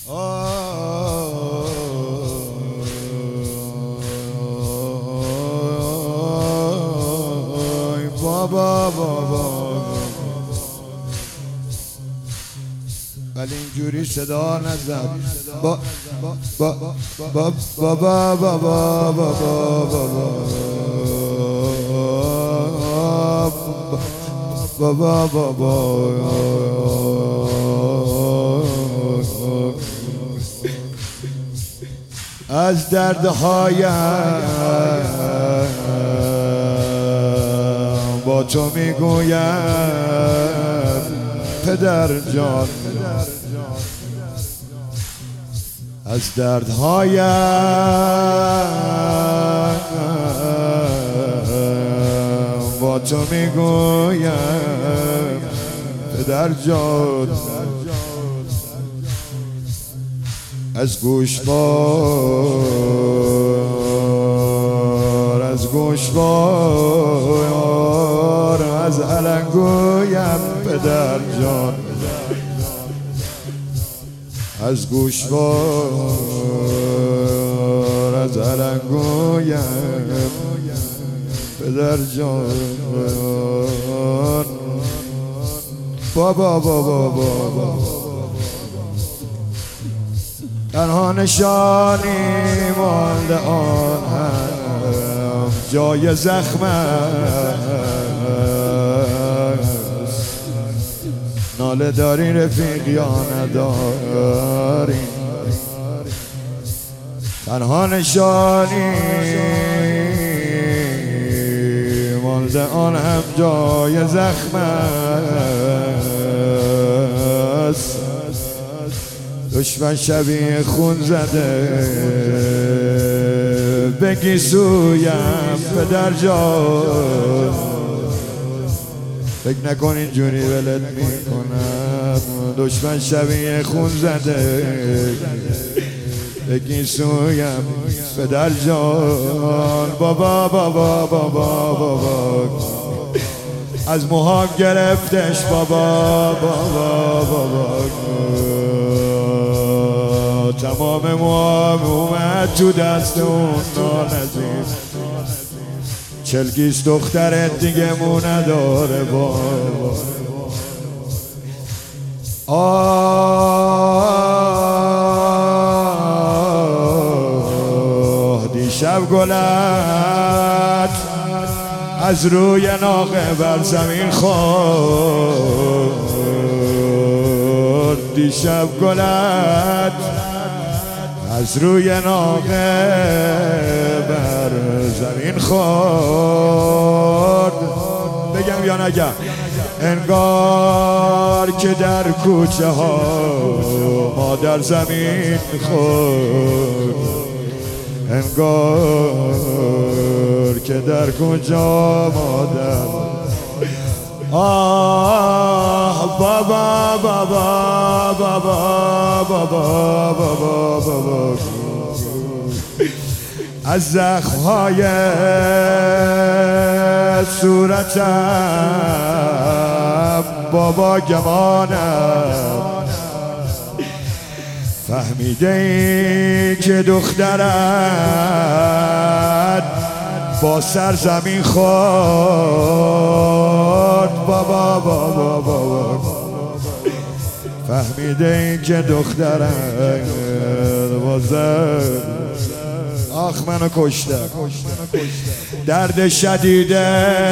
بابا ولی اینجوری صدا نزد. از دردهایم با تو میگویم پدر جان، از دردهایم با تو میگویم پدر جان. از گوشوار از گوشوار از علنگویم پدر جان، از گوشوار از علنگویم پدر جان. بابا تنها نشانی مانده آن هم جای زخم است. ناله داری رفیق یا نداری؟ تنها نشانی مانده آن هم جای زخم است. دشمن شبیه خون زده بگی سویم پدر جان، فکر نکن اینجوری ولت میکنم. دشمن شبیه خون زده بگی سویم پدر جان. بابا از موهام گرفتش بابا تمام موام اومد تو دست اون نانزیر. چلگیز دخترت دیگه مو نداره بابا. دیشب گلت از روی ناقه بر زمین خورد. دیشب گلت از روی ناقه بر زمین خورد. بگم یا نگم؟ انگار که در کوچه ها مادر زمین خورد. انگار که در کجا مادر. بابا از زخم‌های صورتم بابا گمانم. فهمیده ای که دخترت با سرزمین خورد. بابا فهمیده ای که دخترت با آخ منو کشته. درد شدیده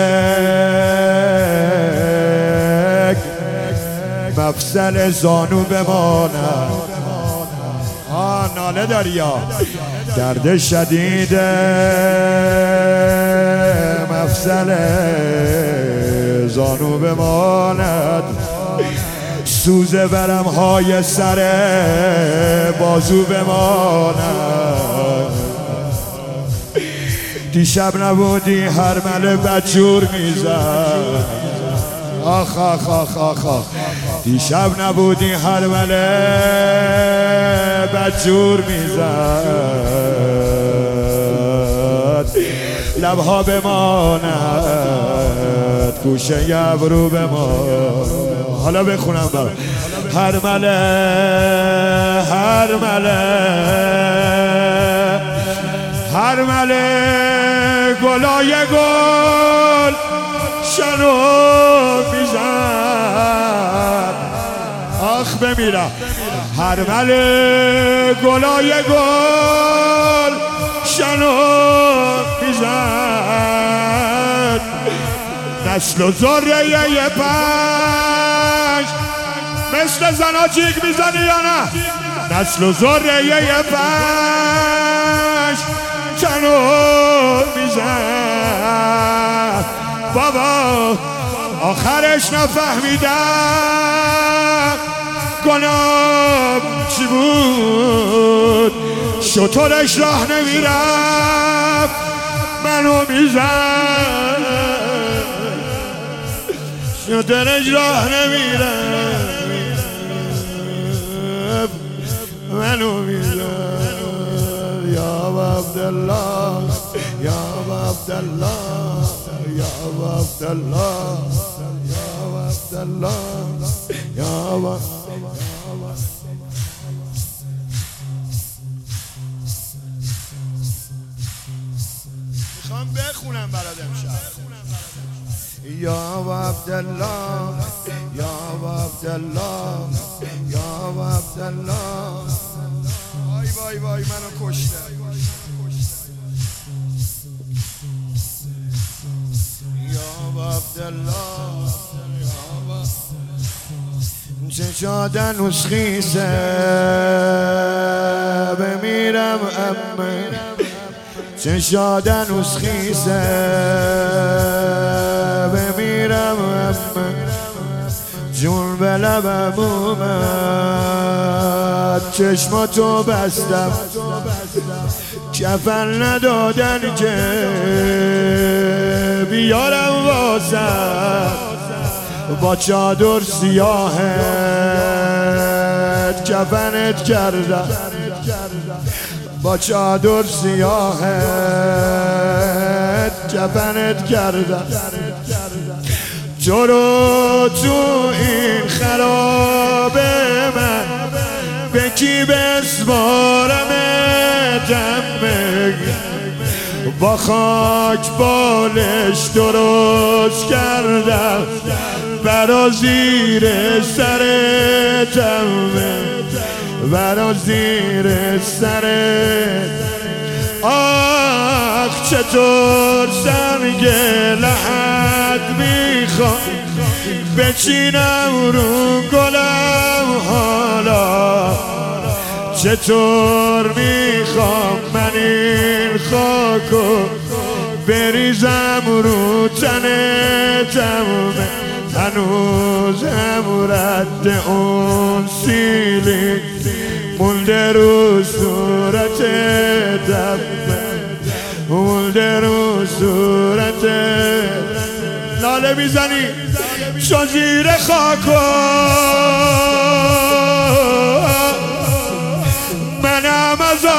مفصل زانو بمانم. ناله داری یا؟ درد شدیده مفصل زانو بماند. سوز ورم‌های سر بازو بماند. دیشب نبودی هرمله بدجور میزد. آخ دیشب نبودی هرمله بدجور میزد. لبها بماند گوشه ابرو بمان. حالا بخونم برام. هرمله هرمله گلای گل شنو میزد آخ بمیرم هرمله گلای گل شنو میزد نسل و ذریه پنج مثل زناجیک میزنی یا نه نسل و ذریه پنج شنو میزد بابا آخرش نفهمیدم گناه چی بود شطورش راه نمیرفت منو میزد شطورش راه نمیرفت منو میزد یا عبدالله یا عبدالله یا عبدالله یا عبدالله یا میخوام بخونم برات امشب یا عبدالله یا عبدالله یا عبدالله وای وای وای منو کشته یا عبدالله چشاد هنوز خیسه بمیرم امه چشاد هنوز خیسه بمیرم امه جون به لبم اومد چشماتو بستم کفن ندادن که بیارم واسم با چادر سیاهت کفنت کردم با چادر سیاهت کفنت کردم جلو تو این خرابه من به کی بسپارم دمه با خاک بالش درست کردم برا زیر سر دمه برا زیر سر آخ چطور سنگ لحد میخوام بچینم رو گلم حالا چطور میخوام من این خاکو بریزم رو تن تمومه هنوزم رد اون سیلی مونده رو صورت دمه مونده رو صورت لاله میزنی چون زیر خاکو منم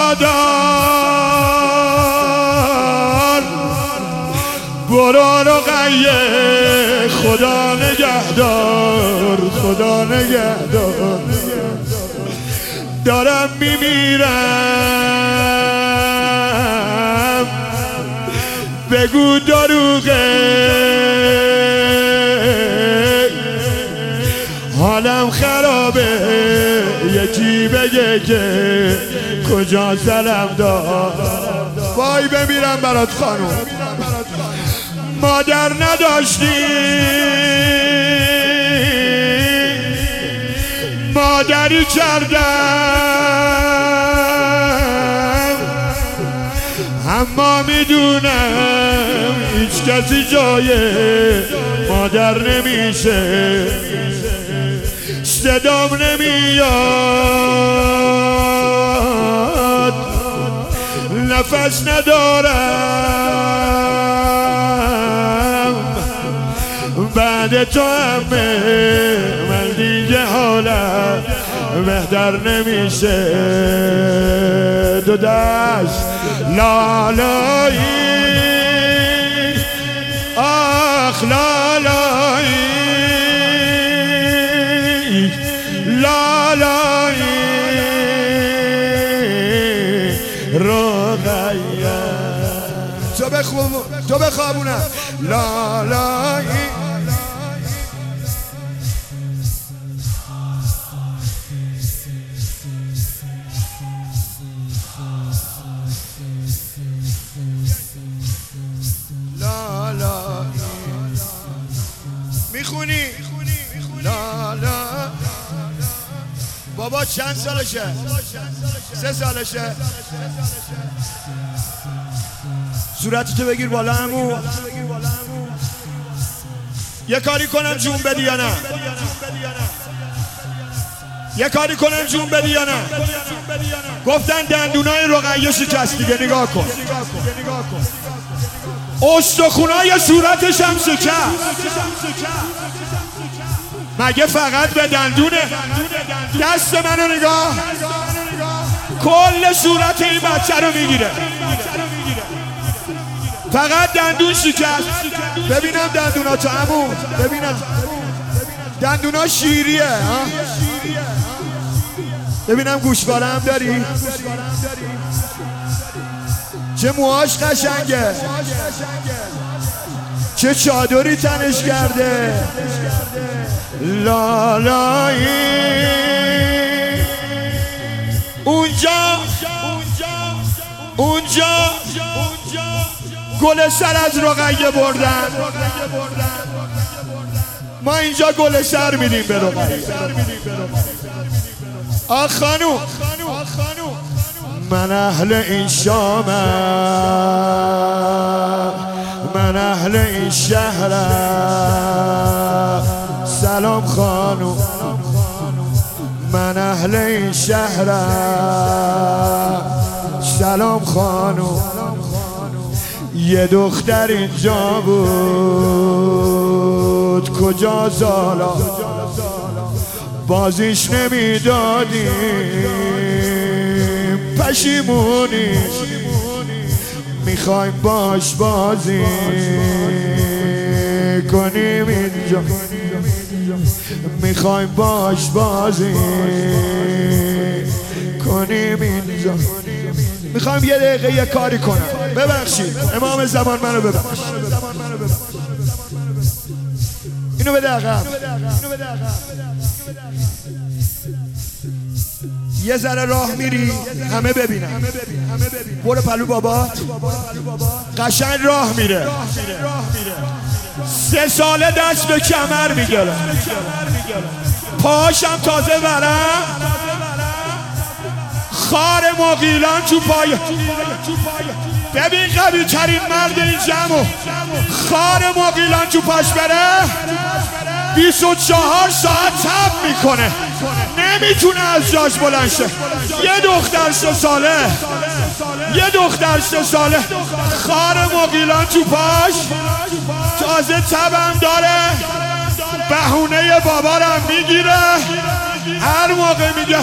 ازادار برو رقیه خدا نگهدار خدا نگهدار دارم میمیرم بگو دروغه حالم خرابه یکی بگه که کجا سلام داد وای بمیرم برات خانوم مادر نداشتی مادری کردم اما میدونم هیچ کسی جای مادر نمیشه صدام نمیاد نفس ندارم بعد تو همه من دیگه حالم بهتر نمیشه دو دست لالایی آخ لالایی لالایی تو بخوابونم لا لا لا لا میخونی لا لا بابا چند سالشه؟ 3 سالشه. صورتتو بگیر بالا عمو. یه کاری کنم جون بدی یا نه؟ یه کاری کنم جون بدی یا نه؟ گفتن دندونای رقیه شکست دیگه، نگاه کن. استخونای صورتش هم شکست. مگه فقط به دندونه؟ دست منو نگاه، کل صورت این بچه رو میگیره. فقط دندون شکست. ببینم دندوناتو عمو، ببینم دندونا شیریه ها؟ ببینم گوشواره هم داری؟ چه موهاش قشنگه، چه چادری تنش کرده. لالایی اونجا گل سر از رقیه بردن، ما اینجا گل سر میدیم به رقیه. آخ خانوم، من اهل این شامم، من اهل این شهرم. سلام خانوم، من اهل این شهرم. سلام خانوم. یه دختر اینجا بود کجا زالا، بازیش نمیدادیم، پشیمونی میخوایم باش بازی کنیم اینجا، میخوایم باش بازی کنیم اینجا. میخوایم یه دقیقه یه کاری کنم. ببخشید امام زمان منو ببخش. اینو بده عقب. یه ذره راه میری همه ببینن. برو پلو بابا، قشنگ راه میره. 3 ساله دست به کمر میگیره، پاشم تازه برم، خار مغیلان تو پای. ببین قوی ترین مرد این جمع، خار مغیلان تو پاش بره 24 ساعت تب میکنه، نمیتونه از جاش بلند شه. یه دختر 3 ساله، یه دختر 3 ساله خار مغیلان تو پاش، تازه تبم داره، بهونه بابارم میگیره، هر موقع میگه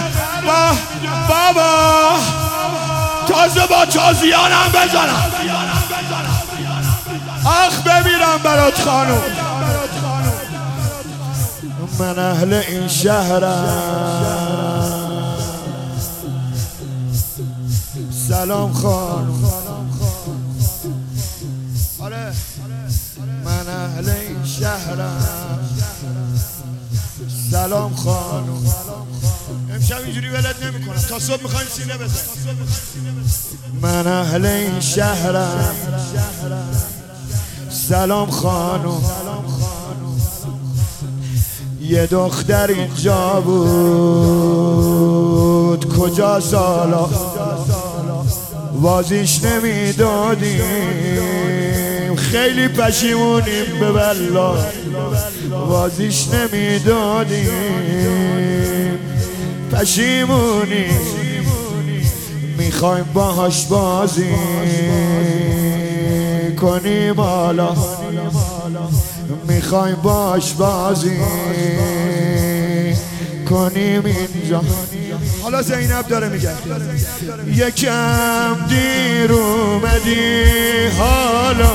بابا تازه با تازیانم بزنم. آخ بمیرم برات خانوم. من اهل این شهرم. سلام خانوم. من اهل این شهرم. سلام خانوم. امشب اینجوری ولت نمی کنم، تا صبح میخوایم سینه بزن. من اهل این شهرم. سلام خانوم. یه دختر اینجا بود کجا سالا، بازیش نمیدادیم، خیلی پشیمونیم به والله، بازیش نمیدادیم، پشیمونیم، میخوایم باهاش بازی کنیم، حالا میخوایم باش بازی کنیم اینجا. حالا زینب داره میگه یکم دیر اومدی، حالا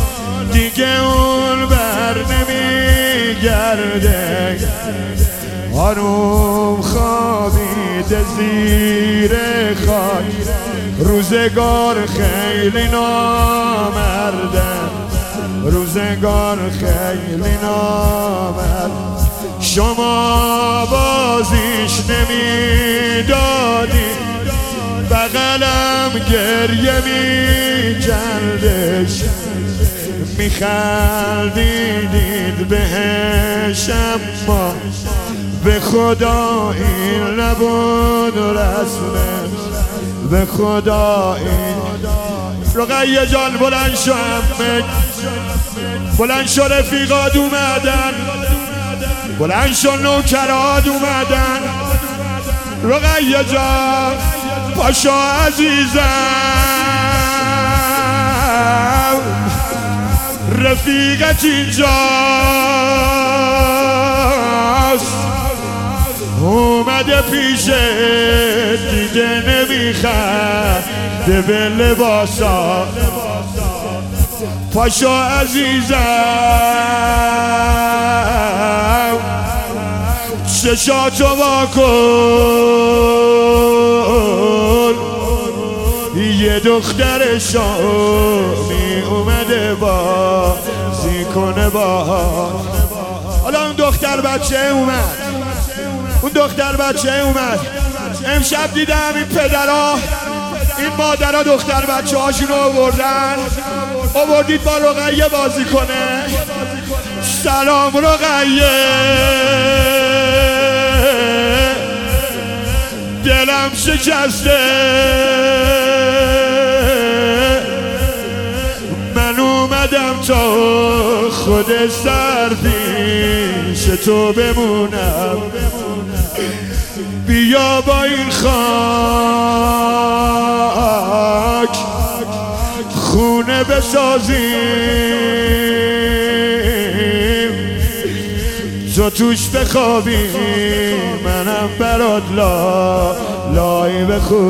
دیگه اون بر نمیگرده، خانوم خوابیده زیر خاک، روزگار خیلی نامرده، روزگار خیلی نامرد. شما بازیش نمیدادی، بغلم گریه میکردش، میخندیدید بهش، اما به خدا این نبود رسمش، به خدا این. رقیه جان بلند شو عمک، بلند شو رفیقات اومدن، بلند شو نوکرات اومدن. رقیه جان پاشو عزیزم، رفیقت اینجاست، اومده پیشت دیگه نمیخنده به لباسا. پاشو عزیزم چشاتو وا کن، یه دختر شامی اومده بازی کنه با. حالا اون دختر بچه اومد، اون دختر بچه اومد. امشب دیدم این پدرها، این مادرها دختر بچه هاشون رو آوردید با رقیه بازی کنه. سلام رقیه، دلم شکسته، من اومدم تا خود سر پیش تو بمونم. بیا با این خاک خونه بسازیم، تو توش بخوابی، منم برات لای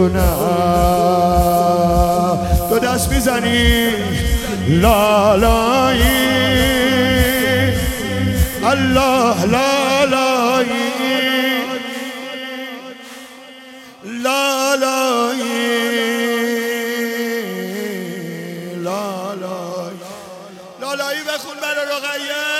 بخونم. تو دست میزنی لالایی، الله لالایی، لالایی، لالایی، لالایی بخون برا رقیه.